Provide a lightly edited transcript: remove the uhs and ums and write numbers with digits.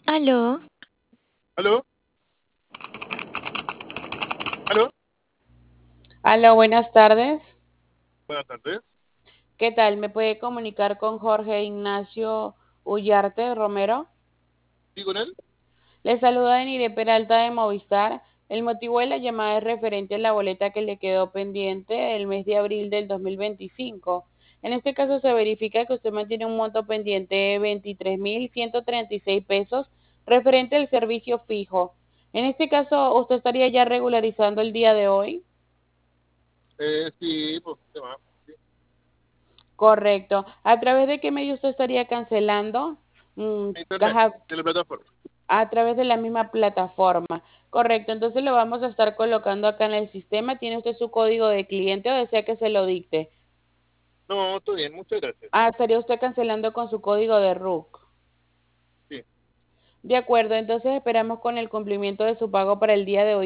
Aló, ¿Aló? ¿Aló? Aló, buenas tardes. Buenas tardes. ¿Qué tal? ¿Me puede comunicar con Jorge Ignacio Ullarte Romero? ¿Sí con él? Le saluda Nire Peralta de Movistar. El motivo de la llamada es referente a la boleta que le quedó pendiente el mes de abril del 2025. En este caso se verifica que usted mantiene un monto pendiente de 23.136 pesos referente al servicio fijo. En este caso, ¿usted estaría ya regularizando el día de hoy? Sí, pues, ¿qué más? Sí. Correcto. ¿A través de qué medio usted estaría cancelando? Internet, Caja de la plataforma. a través de la misma plataforma. Correcto. Entonces lo vamos a estar colocando acá en el sistema. ¿Tiene usted su código de cliente o desea que se lo dicte? No, todo bien, muchas gracias. Ah, estaría usted cancelando con su código de RUC. Sí. De acuerdo. Entonces esperamos con el cumplimiento de su pago para el día de hoy.